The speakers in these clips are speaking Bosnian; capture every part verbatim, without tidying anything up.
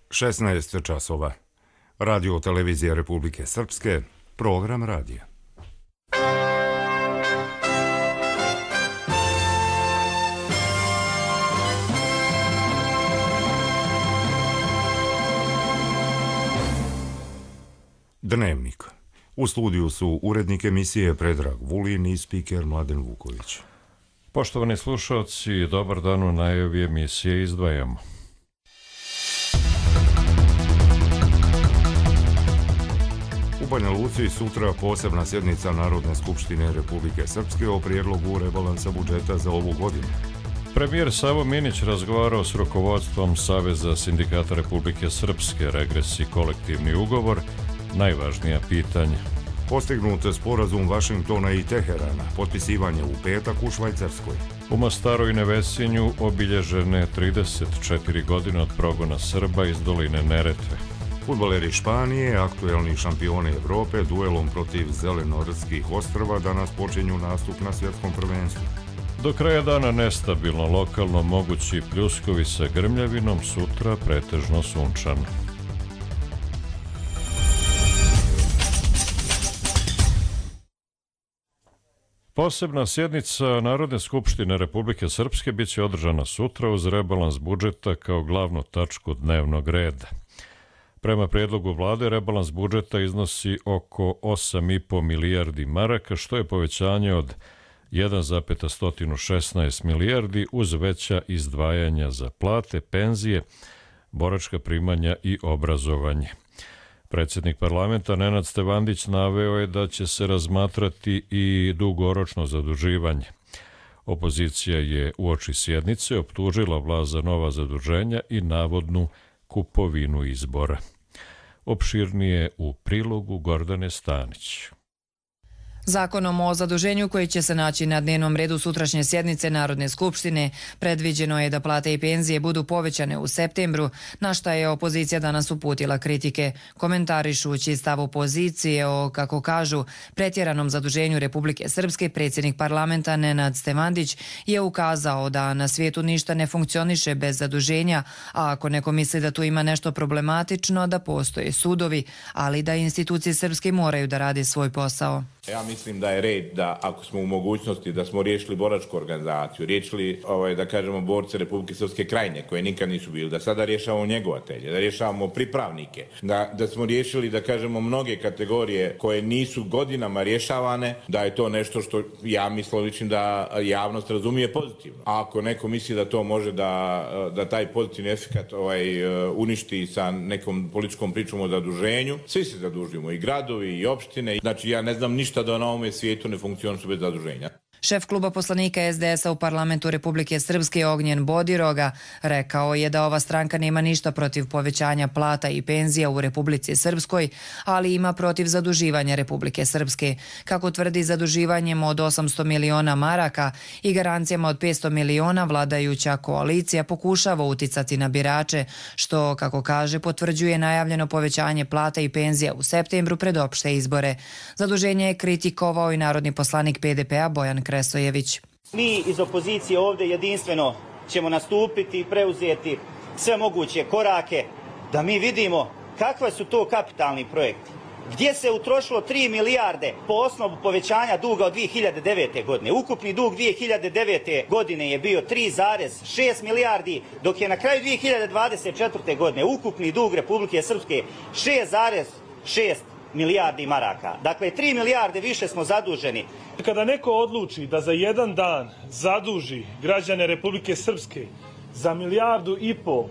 šesnaest časova. Radio televizija Republike Srpske, program radija. Dnevnik. U studiju su urednik emisije Predrag Vulin i spiker Mladen Vuković. Poštovani slušalci, dobar dan, u najavi emisije izdvajamo. U Banja Luci sutra posebna sjednica Narodne skupštine Republike Srpske o prijedlogu rebalansa budžeta za ovu godinu. Premijer Savo Minić razgovarao s rukovodstvom Saveza sindikata Republike Srpske, regres i kolektivni ugovor, najvažnija pitanja. Postignut sporazum Vašingtona i Teherana, potpisivanje u petak u Švajcarskoj. U Mostaru i Nevesinju obilježene trideset četiri godine od progona Srba iz doline Neretve. Fudbaleri Španije, aktuelni šampioni Evrope, duelom protiv Zelenortskih ostrva danas počinju nastup na svjetskom prvenstvu. Do kraja dana nestabilno, lokalno mogući pljuskovi sa grmljavinom, sutra pretežno sunčano. Posebna sjednica Narodne skupštine Republike Srpske bit će održana sutra uz rebalans budžeta kao glavnu tačku dnevnog reda. Prema prijedlogu vlade, rebalans budžeta iznosi oko osam i po milijardi maraka, što je povećanje od jedan zarez šesnaest milijardi uz veća izdvajanja za plate, penzije, boračka primanja i obrazovanje. Predsjednik parlamenta Nenad Stevandić naveo je da će se razmatrati i dugoročno zaduživanje. Opozicija je uoči sjednice optužila vlast za nova zaduženja i navodnu kupovinu izbora. Opširnije u prilogu Gordane Stanić. Zakonom o zaduženju koji će se naći na dnevnom redu sutrašnje sjednice Narodne skupštine predviđeno je da plate i penzije budu povećane u septembru, na šta je opozicija danas uputila kritike, komentarišući stav opozicije o, kako kažu, pretjeranom zaduženju Republike Srpske. Predsjednik parlamenta Nenad Stevandić je ukazao da na svijetu ništa ne funkcioniše bez zaduženja, a ako neko misli da tu ima nešto problematično, da postoje sudovi, ali da institucije srpske moraju da rade svoj posao. Ja mislim da je red da ako smo u mogućnosti da smo riješili boračku organizaciju, riješili ovaj, da kažemo borce Republike Srpske Krajine koje nikad nisu bili, da sada rješavamo njegovatelje, da rješavamo pripravnike, da, da smo riješili da kažemo mnoge kategorije koje nisu godinama rješavane, da je to nešto što ja mislim ličim da javnost razumije pozitivno. A ako neko misli da to može da, da taj pozitivni efekat ovaj, uništi sa nekom političkom pričom o zaduženju, svi se zadužujemo, i gradovi i opštine, znači ja ne znam ništa da na ovome svijetu ne funkcioniše bez zaduženja. Šef kluba poslanika es de esa u parlamentu Republike Srpske Ognjen Bodiroga rekao je da ova stranka nema ništa protiv povećanja plata i penzija u Republici Srpskoj, ali ima protiv zaduživanja Republike Srpske. Kako tvrdi, zaduživanjem od osamsto miliona maraka i garancijama od petsto miliona vladajuća koalicija pokušava uticati na birače, što, kako kaže, potvrđuje najavljeno povećanje plata i penzija u septembru pred opšte izbore. Zaduženje je kritikovao i narodni poslanik pe de pe-a Bojan Kresojević. Mi iz opozicije ovdje jedinstveno ćemo nastupiti i preuzeti sve moguće korake da mi vidimo kakva su to kapitalni projekti. Gdje se utrošilo tri milijarde po osnovu povećanja duga od dvije hiljade devete. godine. Ukupni dug dvije hiljade devete. godine je bio tri zarez šest milijardi, dok je na kraju dvije hiljade dvadeset četvrte. godine ukupni dug Republike Srpske šest zarez šest milijardi maraka. Dakle, tri milijarde više smo zaduženi. Kada neko odluči da za jedan dan zaduži građane Republike Srpske za milijardu i pol,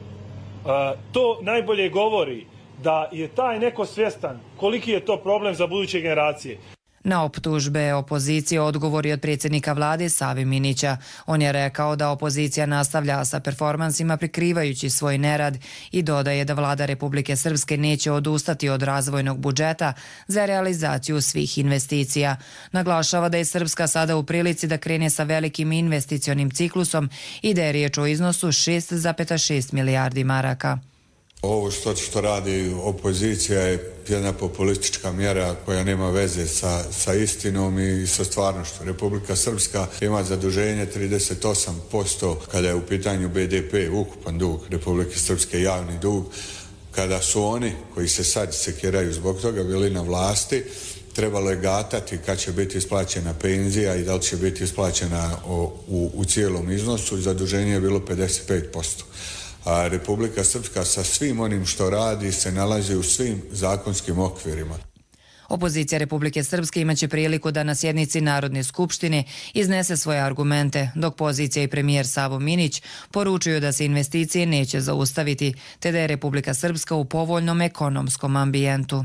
to najbolje govori da je taj neko svjestan koliki je to problem za buduće generacije. Na optužbe opozicije odgovor je od predsjednika vlade Savi Minića. On je rekao da opozicija nastavlja sa performansima prikrivajući svoj nerad i dodaje da vlada Republike Srpske neće odustati od razvojnog budžeta za realizaciju svih investicija. Naglašava da je Srpska sada u prilici da krene sa velikim investicionim ciklusom i da je riječ o iznosu šest zarez šest milijardi maraka. Ovo što, što radi opozicija je jedna populistička mjera koja nema veze sa, sa istinom i sa stvarnošću. Republika Srpska ima zaduženje trideset osam posto kada je u pitanju be de pe, ukupan dug Republike Srpske, javni dug. kada su oni koji se sad sekiraju zbog toga bili na vlasti, trebalo je gatati kad će biti isplaćena penzija i da li će biti isplaćena u, u, u cijelom iznosu. Zaduženje je bilo pedeset pet posto. A Republika Srpska sa svim onim što radi se nalazi u svim zakonskim okvirima. Opozicija Republike Srpske imaće priliku da na sjednici Narodne skupštine iznese svoje argumente, dok pozicija i premijer Savo Minić poručuju da se investicije neće zaustaviti, te da je Republika Srpska u povoljnom ekonomskom ambijentu.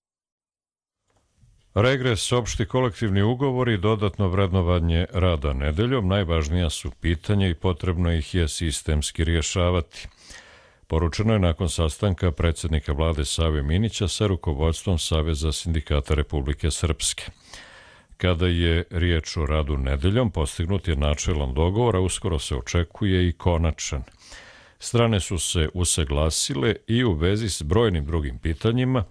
Regres, opšti kolektivni ugovori i dodatno vrednovanje rada nedeljom najvažnija su pitanja i potrebno ih je sistemski rješavati. Poručeno je nakon sastanka predsjednika vlade Save Minića sa rukovodstvom Saveza sindikata Republike Srpske. Kada je riječ o radu nedeljom, postignut je načelan dogovor, a uskoro se očekuje i konačan. Strane su se usaglasile i u vezi s brojnim drugim pitanjima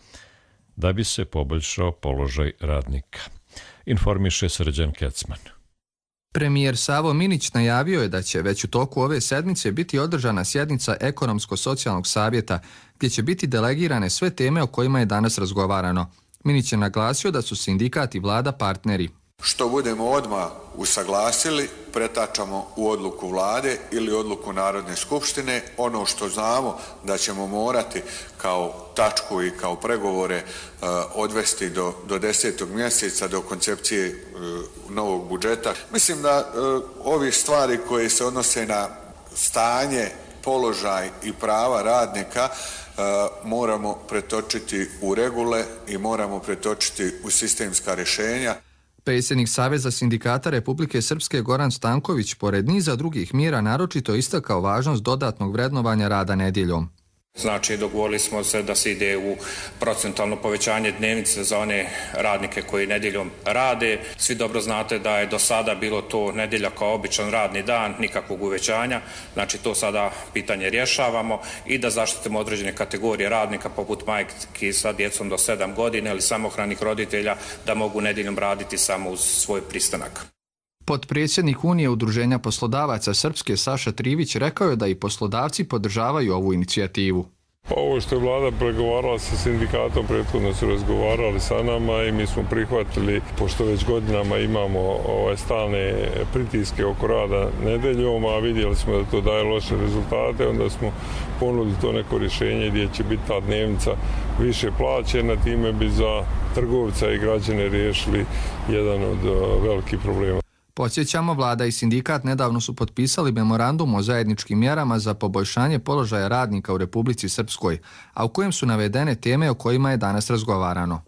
da bi se poboljšao položaj radnika. Informiše Srđan Kecman. Premijer Savo Minić najavio je da će već u toku ove sedmice biti održana sjednica Ekonomsko-socijalnog savjeta, gdje će biti delegirane sve teme o kojima je danas razgovarano. Minić je naglasio da su sindikat i vlada partneri. Što budemo odmah usaglasili, pretačamo u odluku vlade ili odluku Narodne skupštine. Ono što znamo da ćemo morati kao tačku i kao pregovore uh, odvesti do, do desetog mjeseca, do koncepcije uh, novog budžeta. Mislim da uh, ovi stvari koje se odnose na stanje, položaj i prava radnika uh, moramo pretočiti u regule i moramo pretočiti u sistemska rješenja. Predsjednik Saveza sindikata Republike Srpske Goran Stanković pored niza drugih mjera naročito istakao važnost dodatnog vrednovanja rada nedjeljom. Znači, dogovorili smo se da se ide u procentualno povećanje dnevnice za one radnike koji nedjeljom rade. Svi dobro znate da je do sada bilo to nedjelja kao običan radni dan, nikakvog uvećanja. Znači, to sada pitanje rješavamo i da zaštitimo određene kategorije radnika poput majki sa djecom do sedam godina ili samohranih roditelja da mogu nedjeljom raditi samo uz svoj pristanak. Potpredsjednik Unije udruženja poslodavaca Srpske Saša Trivić rekao je da i poslodavci podržavaju ovu inicijativu. Ovo što je vlada pregovarala sa sindikatom, prethodno su razgovarali sa nama i mi smo prihvatili, pošto već godinama imamo ovaj stalne pritiske oko rada nedeljom, a vidjeli smo da to daje loše rezultate, onda smo ponudili to neko rješenje gdje će biti ta dnevnica više plaćena, time bi za trgovca i građane riješili jedan od velikih problema. Podsjećamo, vlada i sindikat nedavno su potpisali memorandum o zajedničkim mjerama za poboljšanje položaja radnika u Republici Srpskoj, a u kojem su navedene teme o kojima je danas razgovarano.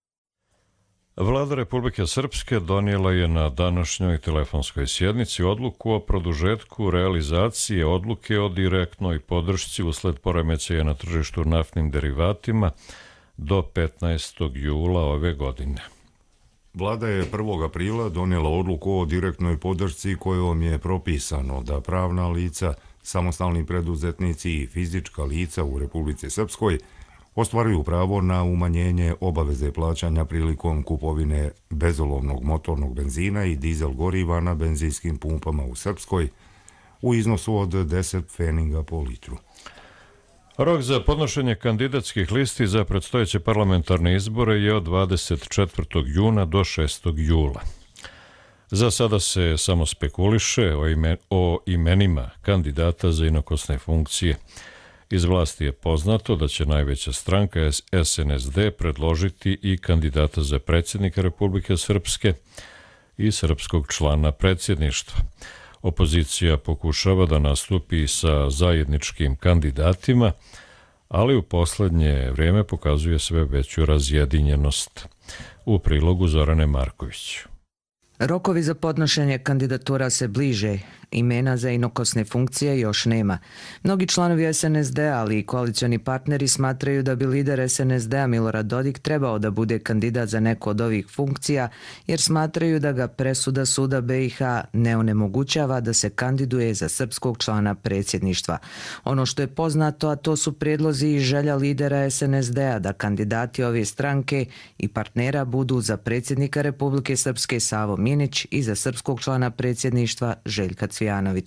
Vlada Republike Srpske donijela je na današnjoj telefonskoj sjednici odluku o produžetku realizacije odluke o direktnoj podršci usled poremećaja na tržištu naftnim derivatima do petnaestog jula ove godine. Vlada je prvog aprila donijela odluku o direktnoj podršci kojom je propisano da pravna lica, samostalni preduzetnici i fizička lica u Republici Srpskoj ostvaruju pravo na umanjenje obaveze plaćanja prilikom kupovine bezolovnog motornog benzina i dizel goriva na benzinskim pumpama u Srpskoj u iznosu od deset pfeninga po litru. Rok za podnošenje kandidatskih listi za predstojeće parlamentarne izbore je od dvadeset četvrtog juna do šestog jula. Za sada se samo spekuliše o, ime, o imenima kandidata za inokosne funkcije. Iz vlasti je poznato da će najveća stranka S N S D predložiti i kandidata za predsjednika Republike Srpske i srpskog člana predsjedništva. Opozicija pokušava da nastupi sa zajedničkim kandidatima, ali u posljednje vrijeme pokazuje sve veću razjedinjenost. U prilogu Zorane Marković. Rokovi za podnošenje kandidatura se bliže, imena za inokosne funkcije još nema. Mnogi članovi S N S D, ali i koalicioni partneri smatraju da bi lider S N S D-a Milorad Dodik trebao da bude kandidat za neku od ovih funkcija, jer smatraju da ga presuda suda B i H ne onemogućava da se kandiduje za srpskog člana predsjedništva. Ono što je poznato, a to su prijedlozi i želja lidera S N S D-a da kandidati ove stranke i partnera budu za predsjednika Republike Srpske Savo Minić i za srpskog člana predsjedništva Željka Cvijanović.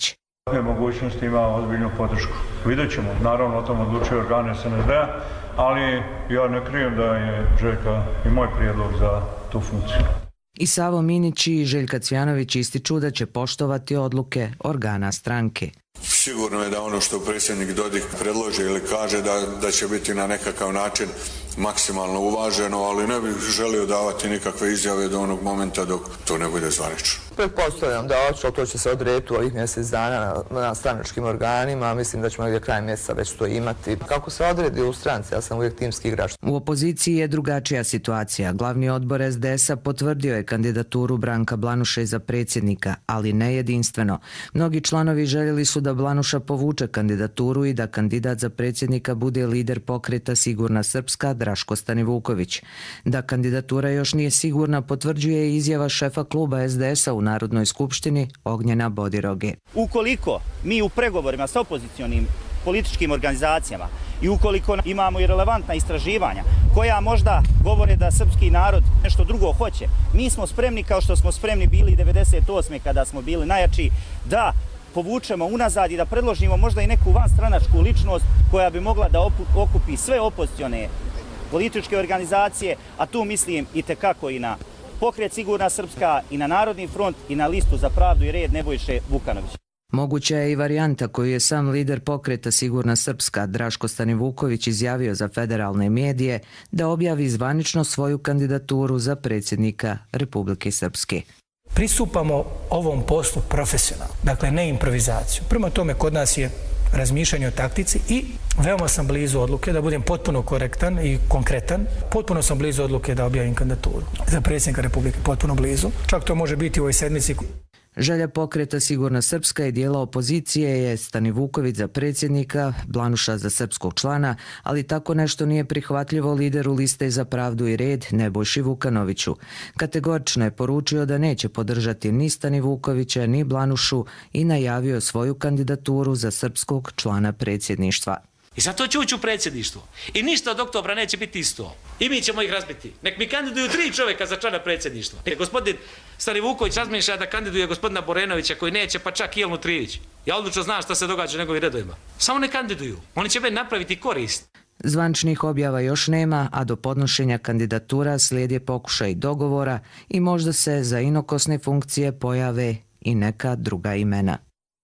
Takve mogućnosti ima ozbiljnu podršku. Vidjet ćemo, naravno o tom odlučuje organ S N S D-a, ali ja ne krijem da je Željka i moj prijedlog za tu funkciju. I Savo Minić i Željka Cvjanović ističu da će poštovati odluke organa stranke. Sigurno je da ono što predsjednik Dodik predloži ili kaže da, da će biti na nekakav način maksimalno uvaženo, ali ne bih želio davati nikakve izjave do onog momenta dok to ne bude zvanično. Pretpostavljam da hoće, ali to će se odrediti u ovih mjesec dana na, na stranačkim organima, mislim da ćemo gdje kraj mjeseca već to imati. Kako se odredi u stranci, ja sam uvijek timski igrač. U opoziciji je drugačija situacija. Glavni odbor S D S-a potvrdio je kandidaturu Branka Blanuše za predsjednika, ali ne jedinstveno. Mnogi članovi željeli su da Blanuša povuče kandidaturu i da kandidat za predsjednika bude lider pokreta Sigurna Srpska Draško Stanivuković. Da kandidatura još nije sigurna potvrđuje i izjava šefa kluba S D S-a u Narodnoj skupštini Ognjena Bodiroge. Ukoliko mi u pregovorima sa opozicionim političkim organizacijama i ukoliko imamo i relevantna istraživanja koja možda govore da srpski narod nešto drugo hoće, mi smo spremni, kao što smo spremni bili devedeset osme kada smo bili najjači, da povučemo unazad i da predložimo možda i neku vanstranačku ličnost koja bi mogla da okupi sve opozicione političke organizacije, a tu mislim i tekako i na pokret Sigurna Srpska, i na Narodni front, i na listu za pravdu i red Nebojše Vukanovića. Moguća je i varijanta koju je sam lider pokreta Sigurna Srpska Draško Stanivuković izjavio za federalne medije da objavi zvanično svoju kandidaturu za predsjednika Republike Srpske. Pristupamo ovom poslu profesionalno, dakle ne improvizaciju. Prema tome kod nas je razmišljanje o taktici i veoma sam blizu odluke da budem potpuno korektan i konkretan. Potpuno sam blizu odluke da objavim kandidaturu za predsjednika Republike, potpuno blizu. Čak to može biti u ovoj sedmici. Želja pokreta Sigurna Srpska i dijela opozicije je Stanivuković za predsjednika, Blanuša za srpskog člana, ali tako nešto nije prihvatljivo lideru liste za pravdu i red Nebojši Vukanoviću. Kategorično je poručio da neće podržati ni Stanivukovića ni Blanušu i najavio svoju kandidaturu za srpskog člana predsjedništva. I zato ću ući u predsjedništvo. I ništa od oktobra neće biti isto. I mi ćemo ih razbiti. Nek mi kandiduju tri čovjeka za člana predsjedništva. Nek gospodin Stanivuković razmišlja da kandiduje gospodina Borenovića koji neće, pa čak i Jelnu Trivić. Ja odlično znam šta se događa u njegovim redovima. Samo ne kandiduju. Oni će meni napraviti korist. Zvančnih objava još nema, a do podnošenja kandidatura slijede pokušaj dogovora i možda se za inokosne funkcije pojave i neka druga imena.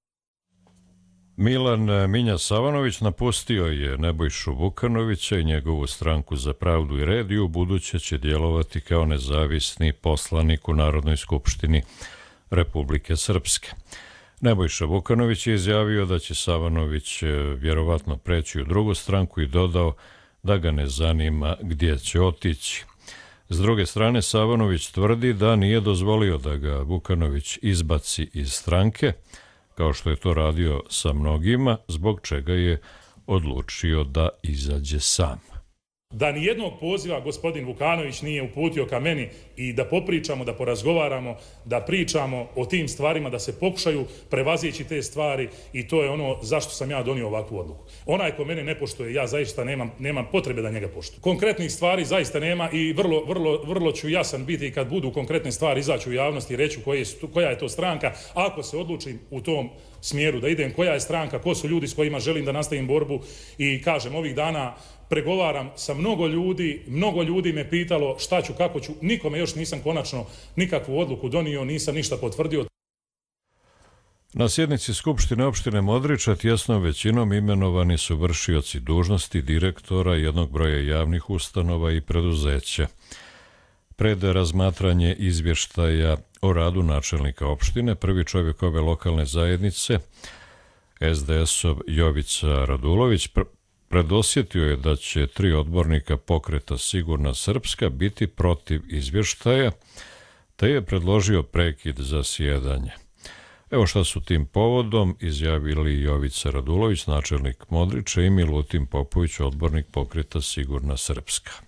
Milan Minja Savanović napustio je Nebojšu Vukanovića i njegovu stranku za pravdu i red i u buduće će djelovati kao nezavisni poslanik u Narodnoj skupštini Republike Srpske. Nebojša Vukanović je izjavio da će Savanović vjerovatno preći u drugu stranku i dodao da ga ne zanima gdje će otići. S druge strane, Savanović tvrdi da nije dozvolio da ga Vukanović izbaci iz stranke, kao što je to radio sa mnogima, zbog čega je odlučio da izađe sam. Da ni jednog poziva gospodin Vukanović nije uputio ka meni i da popričamo, da porazgovaramo, da pričamo o tim stvarima, da se pokušaju prevazići te stvari i to je ono zašto sam ja donio ovakvu odluku. Onaj ko mene ne poštuje, ja zaista nemam, nemam potrebe da njega poštujem. Konkretnih stvari zaista nema i vrlo, vrlo, vrlo ću jasan biti i kad budu konkretne stvari izaći u javnosti i reći koje, koja je to stranka, ako se odlučim u tom smjeru da idem, koja je stranka, ko su ljudi s kojima želim da nastavim borbu i kažem ovih dana pregovaram sa mnogo ljudi, mnogo ljudi me pitalo šta ću, kako ću, nikome još nisam konačno nikakvu odluku donio, nisam ništa potvrdio. Na sjednici Skupštine opštine Modriča tjesnom većinom imenovani su vršioci dužnosti direktora jednog broja javnih ustanova i preduzeća. Pred razmatranje izvještaja o radu načelnika opštine, prvi čovjek ove lokalne zajednice, S D S-ov Jovica Radulović, predosjetio je da će tri odbornika pokreta Sigurna Srpska biti protiv izvještaja, te je predložio prekid zasjedanja. Evo šta su tim povodom izjavili Jovica Radulović, načelnik Modriča, i Milutin Popović, odbornik pokreta Sigurna Srpska.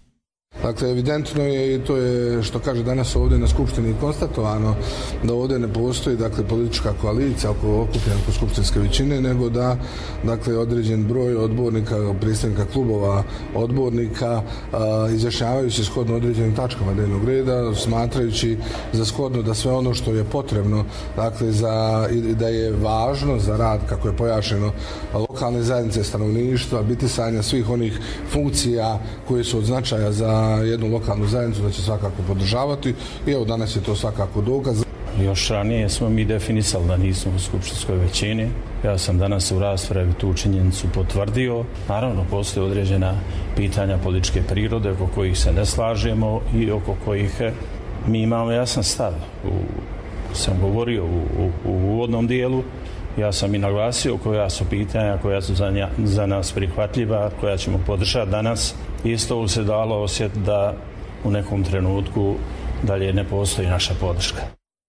Dakle, evidentno je i to je što kaže danas ovdje na Skupštini konstatovano da ovdje ne postoji dakle, politička koalicija oko okupljena oko skupštinske većine, nego da dakle, određen broj odbornika, predstavnika klubova odbornika a, izjašnjavaju se shodno određenim tačkama dnevnog reda, smatrajući za shodno da sve ono što je potrebno, dakle, za, da je važno za rad, kako je pojašnjeno, lokalne zajednice stanovništva, bitisanja svih onih funkcija koje su od značaja za jednu lokalnu zajednicu, da će svakako podržavati i evo danas je to svakako dokaz. Još ranije smo mi definisali da nismo u skupštinskoj većini. Ja sam danas u raspravi tu činjenicu potvrdio. Naravno, postoje određena pitanja političke prirode oko kojih se ne slažemo i oko kojih mi imamo jasan stav. U, sam govorio u, u, u uvodnom dijelu. Ja sam i naglasio koja su pitanja koja su za, nja, za nas prihvatljiva, koja ćemo podržati danas. Isto se dalo osjet da u nekom trenutku dalje ne postoji naša podrška.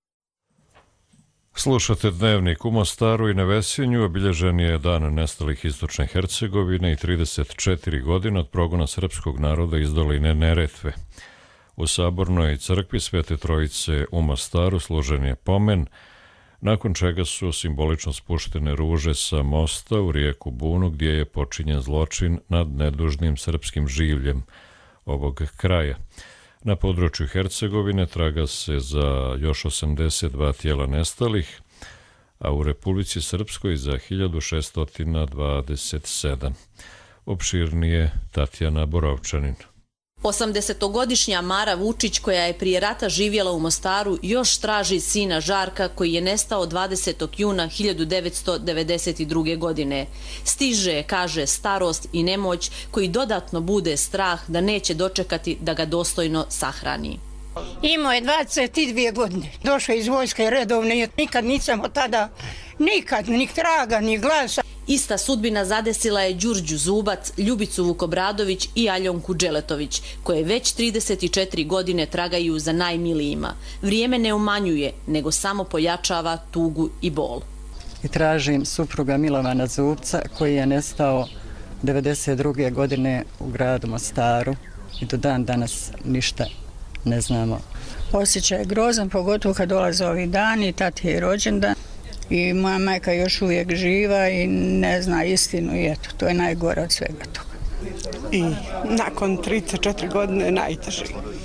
Slušate Dnevnik u Mostaru i Nevesinju. Obilježen je dan nestalih Istočne Hercegovine i trideset četiri godine od progona srpskog naroda iz doline Neretve. U Sabornoj crkvi Svete Trojice u Mostaru služen je pomen, nakon čega su simbolično spuštene ruže sa mosta u rijeku Bunu, gdje je počinjen zločin nad nedužnim srpskim življem ovog kraja. Na području Hercegovine traga se za još osamdeset dva tijela nestalih, a u Republici Srpskoj za hiljadu šesto dvadeset sedam. Opširnije Tatjana Borovčanin. osamdesetogodišnja Mara Vučić, koja je prije rata živjela u Mostaru, još traži sina Žarka koji je nestao dvadesetog juna hiljadu devetsto devedeset druge. godine. Stiže, kaže, starost i nemoć koji dodatno bude strah da neće dočekati da ga dostojno sahrani. Imao je dvadeset dvije godine. Došao iz vojske redovne, nikad nisam od tada, nikad, ni traga, ni glasa. Ista sudbina zadesila je Đurđu Zubac, Ljubicu Vukobradović i Aljonku Dželetović, koje već trideset četiri godine tragaju za najmilijima. Vrijeme ne umanjuje, nego samo pojačava tugu i bol. I tražim supruga Milovana Zubca, koji je nestao devedeset druge. godine u gradu Mostaru i do dan danas ništa ne znamo. Osjećaj je grozan, pogotovo kad dolaze ovi dani, tati je rođendan. I moja majka još uvijek živa i ne zna istinu i eto, to je najgore od svega toga. I nakon trideset četiri godine najteži,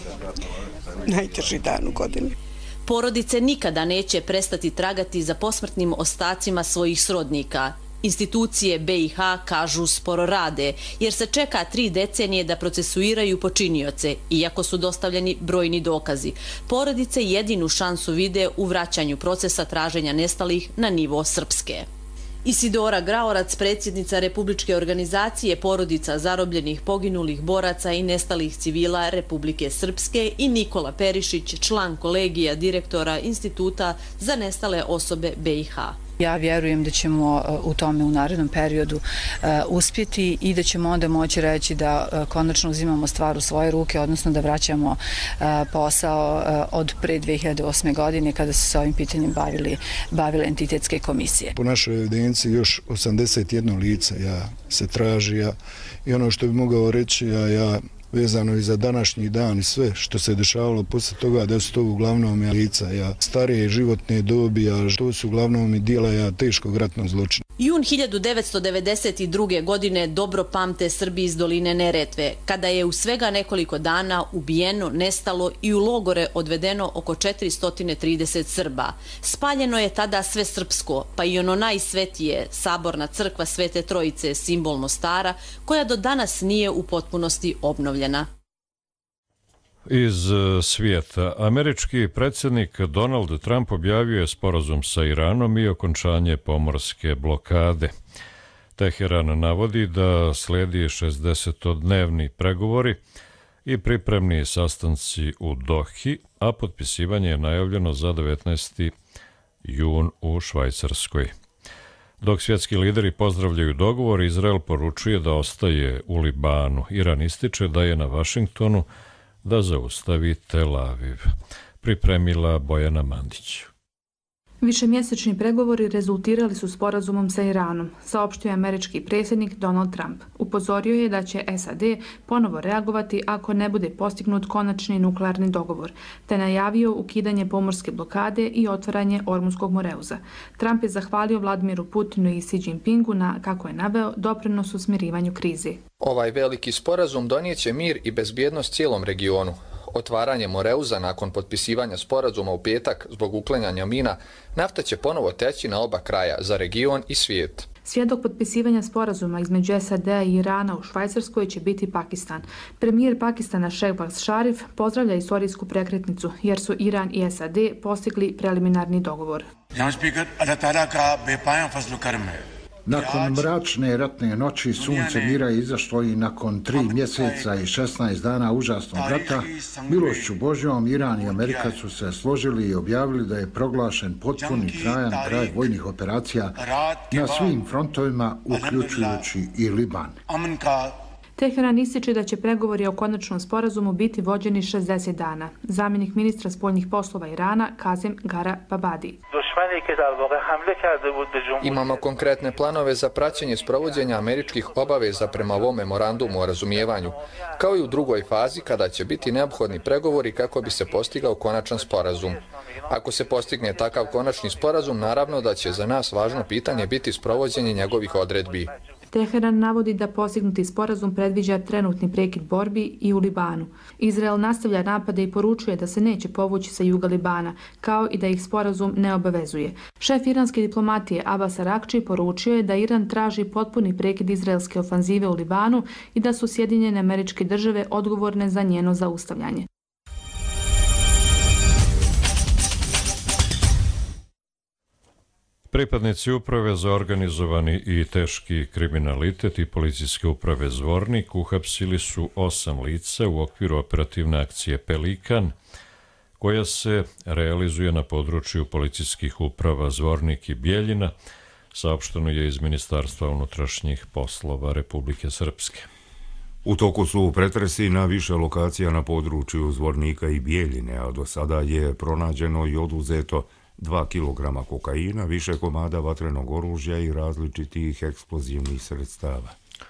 najteži dan u godini. Porodice nikada neće prestati tragati za posmrtnim ostacima svojih srodnika. Institucije B i H, kažu, sporo rade, jer se čeka tri decenije da procesuiraju počinioce, iako su dostavljeni brojni dokazi. Porodice jedinu šansu vide u vraćanju procesa traženja nestalih na nivo Srpske. Isidora Graorac, predsjednica Republičke organizacije porodica zarobljenih, poginulih boraca i nestalih civila Republike Srpske, i Nikola Perišić, član kolegija direktora Instituta za nestale osobe B i H. Ja vjerujem da ćemo u tome u narednom periodu uspjeti i da ćemo onda moći reći da konačno uzimamo stvar u svoje ruke, odnosno da vraćamo posao od pre dve hiljade osme. godine kada su se ovim pitanjem bavili, bavile entitetske komisije. Po našoj evidenciji još osamdeset jedno lice ja se traži ja, i ono što bi mogao reći ja, ja vezano i za današnji dan i sve što se dešavalo poslije toga, da su to uglavnom ja, lica ja, starije životne dobi, a to su uglavnom i dijela ja, teškog ratnog zločina. Jun hiljadu devetsto devedeset druge. godine dobro pamte Srbi iz doline Neretve, kada je u svega nekoliko dana ubijeno, nestalo i u logore odvedeno oko četiristo trideset Srba. Spaljeno je tada sve srpsko, pa i ono najsvetije, Saborna crkva Svete Trojice, simbol Mostara, koja do danas nije u potpunosti obnovljena. Iz svijeta. Američki predsjednik Donald Trump objavio je sporazum sa Iranom i okončanje pomorske blokade. Teheran navodi da slijedi šezdesetodnevni pregovori i pripremni sastanci u Dohi, a potpisivanje je najavljeno za devetnaesti jun u Švajcarskoj. Dok svjetski lideri pozdravljaju dogovor, Izrael poručuje da ostaje u Libanu. Iran ističe da je na Vašingtonu da zaustavi Tel Aviv. Pripremila Bojana Mandić. Višemjesečni pregovori rezultirali su sporazumom sa Iranom, saopštio je američki predsjednik Donald Trump. Upozorio je da će S A D ponovo reagovati ako ne bude postignut konačni nuklearni dogovor, te najavio ukidanje pomorske blokade i otvaranje Ormunskog moreuza. Trump je zahvalio Vladimiru Putinu i Xi Jinpingu na, kako je naveo, doprinos u smirivanju krize. Ovaj veliki sporazum donijeće mir i bezbjednost cijelom regionu. Otvaranje Moreuza nakon potpisivanja sporazuma u petak zbog uklanjanja mina, nafta će ponovo teći na oba kraja za region i svijet. Svjedok potpisivanja sporazuma između S A D-a i Irana u Švajcarskoj će biti Pakistan. Premijer Pakistana Shehbaz Sharif pozdravlja istorijsku prekretnicu jer su Iran i S A D postigli preliminarni dogovor. Nakon mračne ratne noći sunce mira je izašlo i nakon tri mjeseca i šesnaest dana užasnog rata, milošću Božjom Iran i Amerika su se složili i objavili da je proglašen potpuni trajan kraj vojnih operacija na svim frontovima, uključujući i Liban. Teheran ističe da će pregovori o konačnom sporazumu biti vođeni šezdeset dana. Zamjenik ministra spoljnih poslova Irana Kazem Garababadi. Imamo konkretne planove za praćenje sprovođenja američkih obaveza prema ovom memorandumu o razumijevanju, kao i u drugoj fazi kada će biti neophodni pregovori kako bi se postigao konačan sporazum. Ako se postigne takav konačni sporazum, naravno da će za nas važno pitanje biti sprovođenje njegovih odredbi. Teheran navodi da postignuti sporazum predviđa trenutni prekid borbi i u Libanu. Izrael nastavlja napade i poručuje da se neće povući sa juga Libana, kao i da ih sporazum ne obavezuje. Šef iranske diplomatije Abbas Arakči poručio je da Iran traži potpuni prekid izraelske ofanzive u Libanu i da su Sjedinjene Američke Države odgovorne za njeno zaustavljanje. Pripadnici uprave za organizovani i teški kriminalitet i policijske uprave Zvornik uhapsili su osam lica u okviru operativne akcije Pelikan, koja se realizuje na području policijskih uprava Zvornik i Bijeljina, saopšteno je iz Ministarstva unutrašnjih poslova Republike Srpske. U toku su pretresi na više lokacija na području Zvornika i Bijeljine, a do sada je pronađeno i oduzeto dva kilograma kokaina, više komada vatrenog oružja i različitih eksplozivnih sredstava.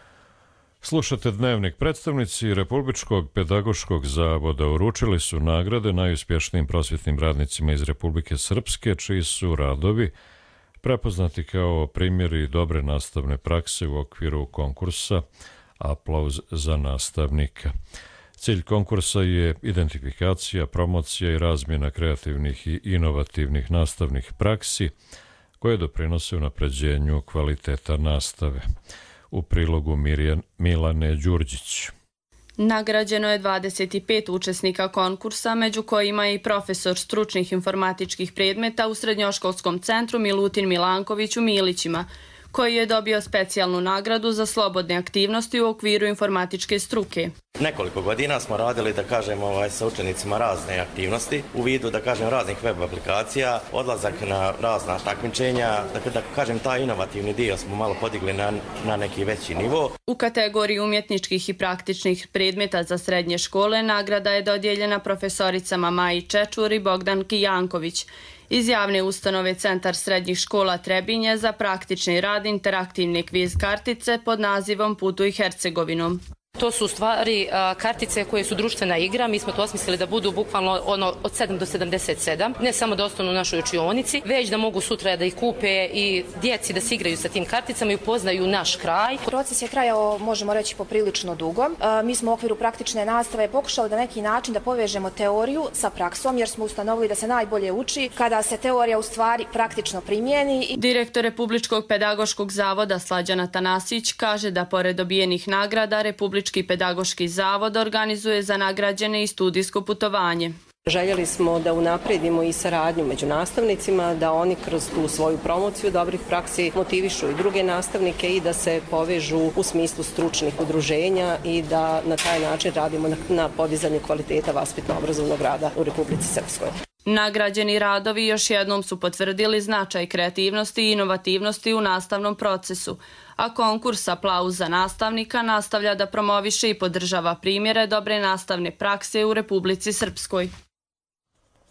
Slušate Dnevnik. Predstavnici Republičkog pedagoškog zavoda uručili su nagrade najuspješnijim prosvjetnim radnicima iz Republike Srpske, čiji su radovi prepoznati kao primjeri dobre nastavne prakse u okviru konkursa Aplauz za nastavnika. Cilj konkursa je identifikacija, promocija i razmjena kreativnih i inovativnih nastavnih praksi koje doprinose unapređenju kvaliteta nastave. U prilogu Mirjan Milane Đurđić. Nagrađeno je dvadeset pet učesnika konkursa, među kojima je i profesor stručnih informatičkih predmeta u Srednjoškolskom centru Milutin Milanković u Milićima, koji je dobio specijalnu nagradu za slobodne aktivnosti u okviru informatičke struke. Nekoliko godina smo radili, da kažem, ovaj, sa učenicima razne aktivnosti u vidu, da kažem, raznih web aplikacija, odlazak na razna takmičenja, da, da kažem, taj inovativni dio smo malo podigli na, na neki veći nivo. U kategoriji umjetničkih i praktičnih predmeta za srednje škole nagrada je dodijeljena profesoricama Maji Čečur i Bogdanki Janković iz javne ustanove Centar srednjih škola Trebinje za praktični rad interaktivne kviz kartice pod nazivom Putuj Hercegovinom. To su stvari kartice koje su društvena igra. Mi smo to osmislili da budu bukvalno ono od sedam do sedamdeset sedam. Ne samo da ostanu u našoj učionici, već da mogu sutra da ih kupe i djeci da se igraju sa tim karticama i upoznaju naš kraj. Proces je trajao, možemo reći, poprilično dugo. Mi smo u okviru praktične nastave pokušali da neki način da povežemo teoriju sa praksom, jer smo ustanovili da se najbolje uči kada se teorija u stvari praktično primijeni. Direktor Republičkog pedagoškog zavoda Slađana Tanasić kaže da pored dobijenih nagrada Republički pedagoški zavod organizuje za nagrađene i studijsko putovanje. Željeli smo da unapredimo i saradnju među nastavnicima, da oni kroz tu svoju promociju dobrih praksi motivišu i druge nastavnike i da se povežu u smislu stručnih udruženja i da na taj način radimo na, na podizanju kvaliteta vaspitno-obrazovnog rada u Republici Srpskoj. Nagrađeni radovi još jednom su potvrdili značaj kreativnosti i inovativnosti u nastavnom procesu, a konkurs Aplauz za nastavnika nastavlja da promoviše i podržava primjere dobre nastavne prakse u Republici Srpskoj.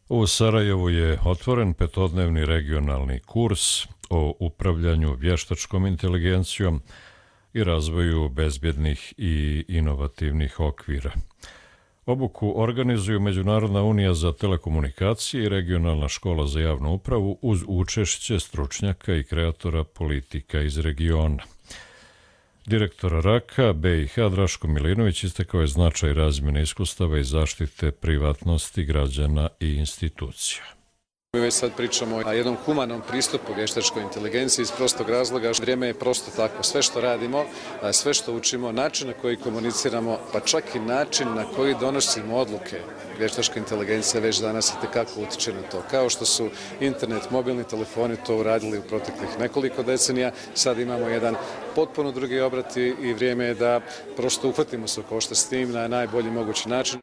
U Sarajevu je otvoren petodnevni regionalni kurs o upravljanju vještačkom inteligencijom i razvoju bezbjednih i inovativnih okvira. Obuku organizuju Međunarodna unija za telekomunikacije i Regionalna škola za javnu upravu uz učešće stručnjaka i kreatora politika iz regiona. Direktor Raka B i H Draško Milinović istakao je značaj razmjene iskustava i zaštite privatnosti građana i institucija. Mi već sad pričamo o jednom humanom pristupu vještačkoj inteligenciji iz prostog razloga. Vrijeme je prosto tako. Sve što radimo, sve što učimo, način na koji komuniciramo, pa čak i način na koji donosimo odluke, vještačka inteligencija već danas itekako utiče na to. Kao što su internet, mobilni telefoni to uradili u proteklih nekoliko decenija, sad imamo jedan potpuno drugi obrat i vrijeme je da prosto uhvatimo se u koštac s tim na najbolji mogući način.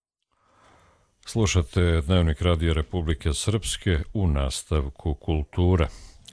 Slušate Dnevnik Radija Republike Srpske u nastavku kultura.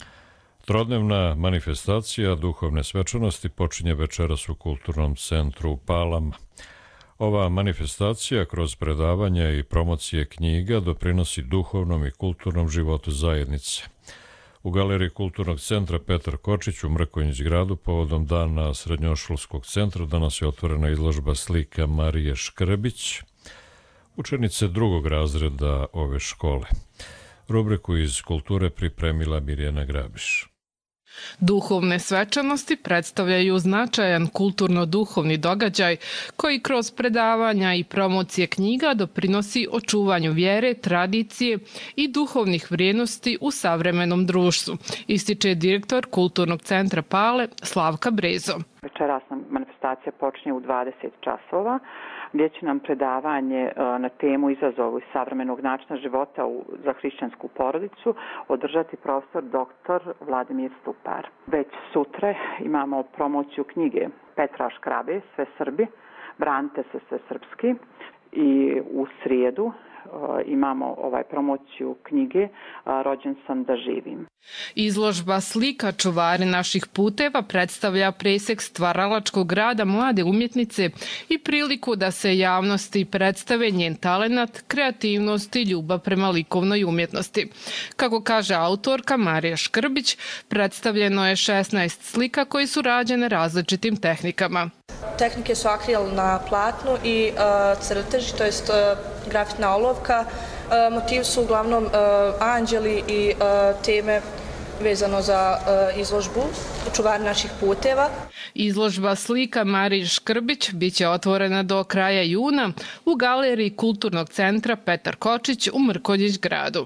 Trodnevna manifestacija duhovne svečanosti počinje večeras u Kulturnom centru u Palama. Ova manifestacija kroz predavanja i promocije knjiga doprinosi duhovnom i kulturnom životu zajednice. U galeriji Kulturnog centra Petar Kočić u Mrkonjić gradu povodom dana srednjoškolskog centra danas je otvorena izložba slika Marije Škrbić, učenice drugog razreda ove škole. Rubriku iz kulture pripremila Mirjana Grabiš. Duhovne svečanosti predstavljaju značajan kulturno-duhovni događaj koji kroz predavanja i promocije knjiga doprinosi očuvanju vjere, tradicije i duhovnih vrijednosti u savremenom društvu, ističe direktor Kulturnog centra Pale Slavka Brezo. Večerasna manifestacija počinje u dvadeset časova, gdje će nam predavanje na temu izazovu savremenog načina života za hrišćansku porodicu održati profesor doktor Vladimir Stupar. Već sutra imamo promociju knjige Petra Škrabe, Sve Srbi, branite se sve srpski, i u srijedu imamo ovaj promociju knjige Rođen sam da živim. Izložba slika Čuvari naših puteva predstavlja presek stvaralačkog rada mlade umjetnice i priliku da se javnosti predstave njen talenat, kreativnost i ljubav prema likovnoj umjetnosti. Kako kaže autorka Marija Škrbić, predstavljeno je šesnaest slika koji su rađene različitim tehnikama. Tehnike su akril na platnu i uh, crtež, to jest uh, grafitna olovka. Uh, motiv su uglavnom uh, anđeli i uh, teme vezano za uh, izložbu Čuvari naših puteva. Izložba slika Marije Škrbić biće otvorena do kraja juna u galeriji Kulturnog centra Petar Kočić u Mrkonjić gradu.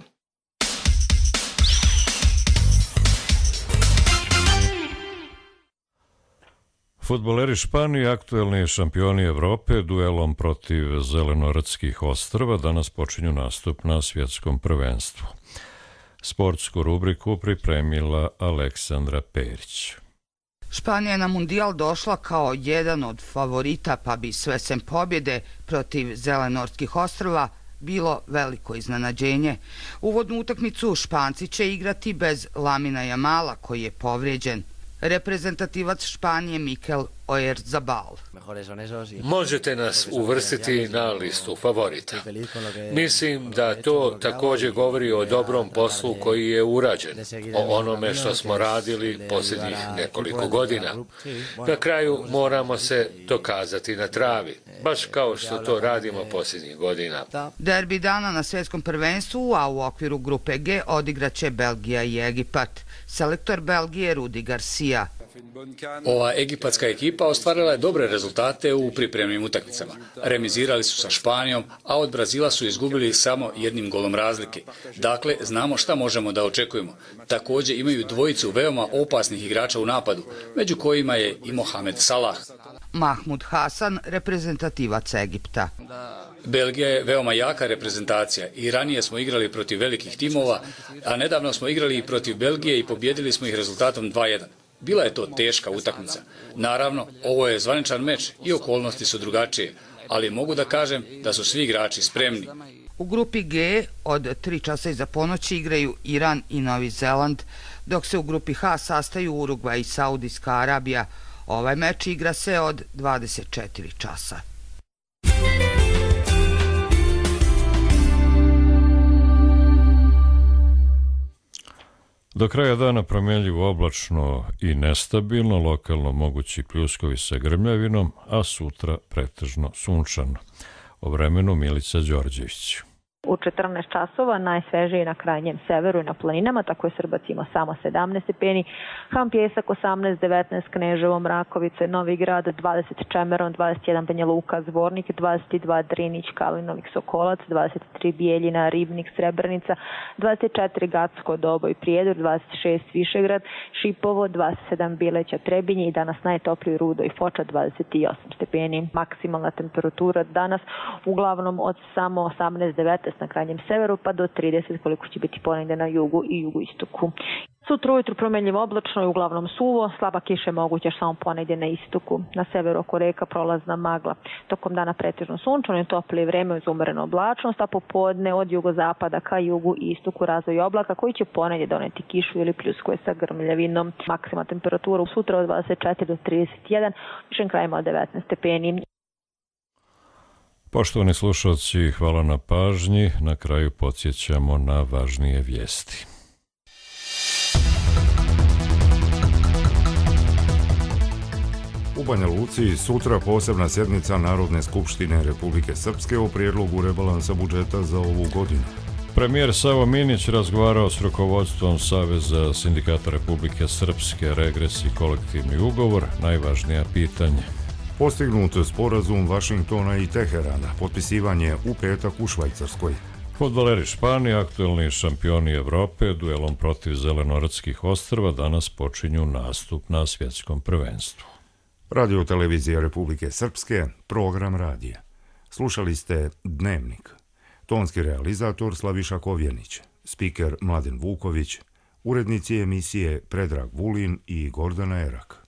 Fudbaleri Španije, aktuelni šampioni Evrope, duelom protiv Zelenorodskih ostrva danas počinju nastup na svjetskom prvenstvu. Sportsku rubriku pripremila Aleksandra Perić. Španija je na mundijal došla kao jedan od favorita, pa bi sve sem pobjede protiv Zelenorskih ostrva bilo veliko iznenađenje. Uvodnu utakmicu Španci će igrati bez Lamina Jamala, koji je povrijeđen. Reprezentativac Španije Mikel Oyarzabal. Možete nas uvrstiti na listu favorita. Mislim da to također govori o dobrom poslu koji je urađen, o onome što smo radili posljednjih nekoliko godina. Na kraju moramo se dokazati na travi, baš kao što to radimo posljednjih godina. Derbi dana na svjetskom prvenstvu, a u okviru grupe G odigraće Belgija i Egipat. Selektor Belgije Rudi Garcia. Ova egipatska ekipa ostvarila je dobre rezultate u pripremnim utakmicama. Remizirali su sa Španijom, a od Brazila su izgubili samo jednim golom razlike. Dakle, znamo šta možemo da očekujemo. Također imaju dvojicu veoma opasnih igrača u napadu, među kojima je i Mohamed Salah. Mahmud Hasan, reprezentativac Egipta. Belgija je veoma jaka reprezentacija i ranije smo igrali protiv velikih timova, a nedavno smo igrali i protiv Belgije i pobjedili smo ih rezultatom dva jedan. Bila je to teška utakmica. Naravno, ovo je zvaničan meč i okolnosti su drugačije, ali mogu da kažem da su svi igrači spremni. U grupi G od tri časa iza ponoći igraju Iran i Novi Zeland, dok se u grupi H sastaju Urugvaj i Saudijska Arabija. Ovaj meč igra se od dvadeset četiri časa. Do kraja dana promjenljivo oblačno i nestabilno, lokalno mogući pljuskovi sa grmljavinom, a sutra pretežno sunčano. O vremenu Milica Đorđević. U četrnaest časova najsvežije na krajnjem severu i na planinama, tako je Srbac ima samo sedamnaest stepeni, Ham Pjesak osamnaest, devetnaest, Kneževo, Mrakovice, Novi Grad dvadeset, Čemeron dvadeset jedan, Banja Luka, Zvornik dvadeset dva, Drinić, Kalinovik, Sokolac dvadeset tri, Bijeljina, Ribnik, Srebrenica dvadeset četiri, Gacko, Dobo i Prijedor dvadeset šest, Višegrad, Šipovo dvadeset sedam, Bileća, Trebinje i danas najtopliji Rudo i Foča dvadeset osam stepeni. Maksimalna temperatura danas uglavnom od samo osamnaest, devetnaest na krajnjem severu pa do trideset koliko će biti ponegde na jugu i jugoistoku. Sutra ujutru promenljivo oblačno i uglavnom suvo, slaba kiša je moguća samo ponegde na istoku. Na severu oko reka prolazna magla. Tokom dana pretežno sunčano i toplije vreme uz umerenu oblačnost, a popodne od jugozapada ka jugu i istoku razvoj oblaka koji će ponegde doneti kišu ili pljuskove sa grmljavinom. Maksimalna temperatura u sutra od dvadeset četiri do trideset jedan, višim krajima od devetnaest stepeni. Poštovani slušalci, hvala na pažnji. Na kraju podsjećamo na važnije vijesti. U Banja Luci sutra posebna sjednica Narodne skupštine Republike Srpske o prijedlogu rebalansa budžeta za ovu godinu. Premijer Savo Minić razgovarao s rukovodstvom Saveza sindikata Republike Srpske, regres i kolektivni ugovor, najvažnija pitanja. Postignut sporazum Vašingtona i Teherana, potpisivanje u petak u Švajcarskoj. Fudbaleri Španije, aktuelni šampioni Evrope, duelom protiv Zelenorodskih ostrva danas počinju nastup na svjetskom prvenstvu. Radio televizija Republike Srpske, program radija. Slušali ste Dnevnik. Tonski realizator Slaviša Kovjenić, spiker Mladen Vuković, urednici emisije Predrag Vulin i Gordana Erak.